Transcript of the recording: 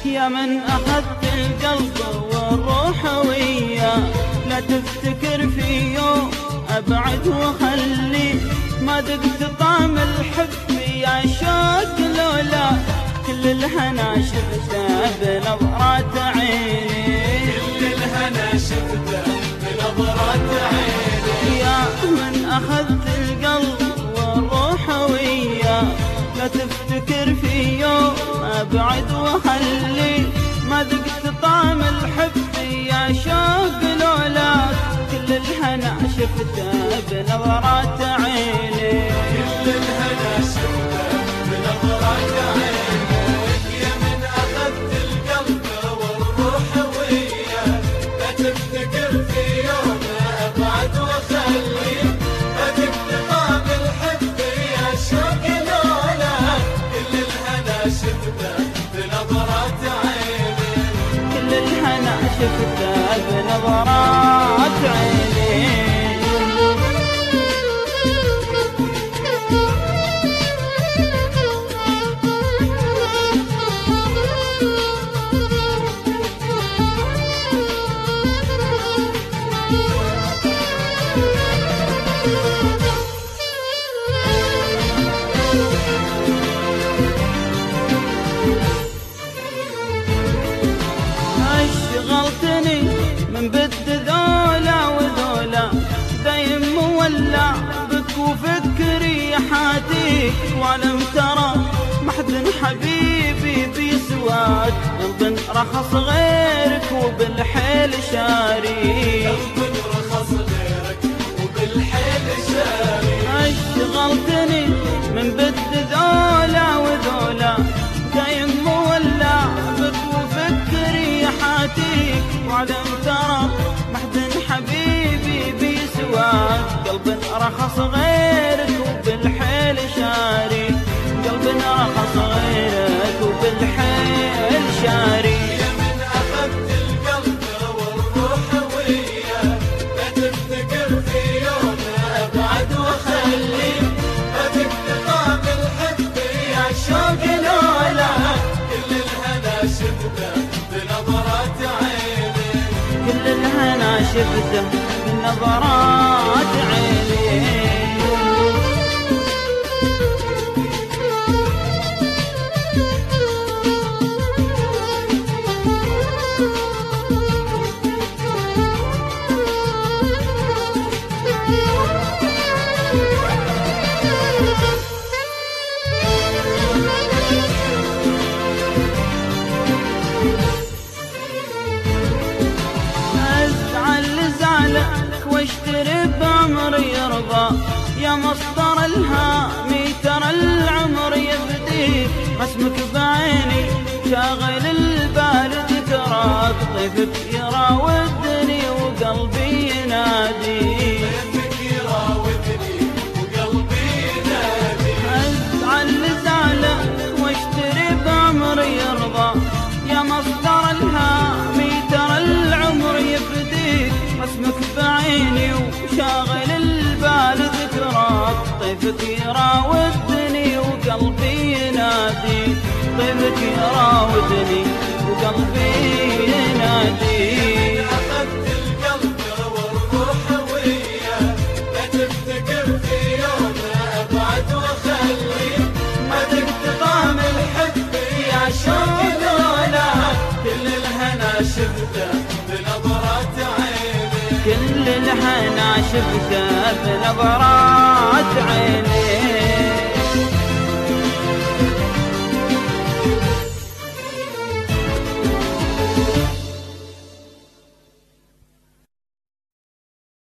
يا من أخذت القلب والروح وياه، لا تفتكر في يوم أبعد وخلي ما ذقت طعم الحب يا شوق لولا كل الهنا شفته بنظرات عيني، كل الهنا شفته بنظرات عيني. يا من أخذت القلب والروح وياه، لا تفتكر في يوم أبعد وخلي ما ذقت طعم الحب يا شوق لولاك كل الهنا شفته بنظرات عيني، كل الهنا شفته بنظرات عيني. يا من أخذت القلب والروح وياه، لا تفتكر في يوم أبعد وخلي ما ذقت طعم الحب يا شوق لولاك كل الهنا شفته بنظرات عيني، كل الهنا شفته بنظرات عيني. اشغلتني من بد ذولا وذولا دايم مولع بك وفكري حاتيك، وعلم ترى محد حبيبي بيسواك قلب رخص غيرك وبالحيل شاري، قلب رخص غيرك وبالحيل شاري. اشغلتني من بد ذولا وذولا دايم مولع بك وفكري حاتيك، وعلم ترى محد حبيبي بيسواك قلب رخص غيرك وبالحيل شاري، قلب رخص غيرك وبالحيل شاري. يا من أخذت القلب والروح وياه، لا تفتكر في يوم أبعد وخلي ما ذقت طعم الحب يا شوق لولاك كل الهنا شفته بنظرات عيني، كل الهنا شفته بنظرات عيني. واشتري بعمر يرضى يا مصدر الهام ترى العمر يفديك، رسمك بعيني شاغل البال ذكراك طيفك يراودني وقلبي ينادي، طيفك يراودني وقلبي ينادي. ازعل زعلك واشتري بعمر يرضى يا مصدر الهام ترى العمر يفديك، رسمك بعيني وشاغل البال ذكراك طيفك يراودني وقلبي ينادي، طيفك يراودني وقلبي ينادي. أخذت القلب والروح وياه، لا تفتكر في يوم أبعد وخلي ما ذقت طعم الحب يا شوق لولاك كل الهنا شفته بنظرات عيني، كل الهنا شفته بنظرات عيني.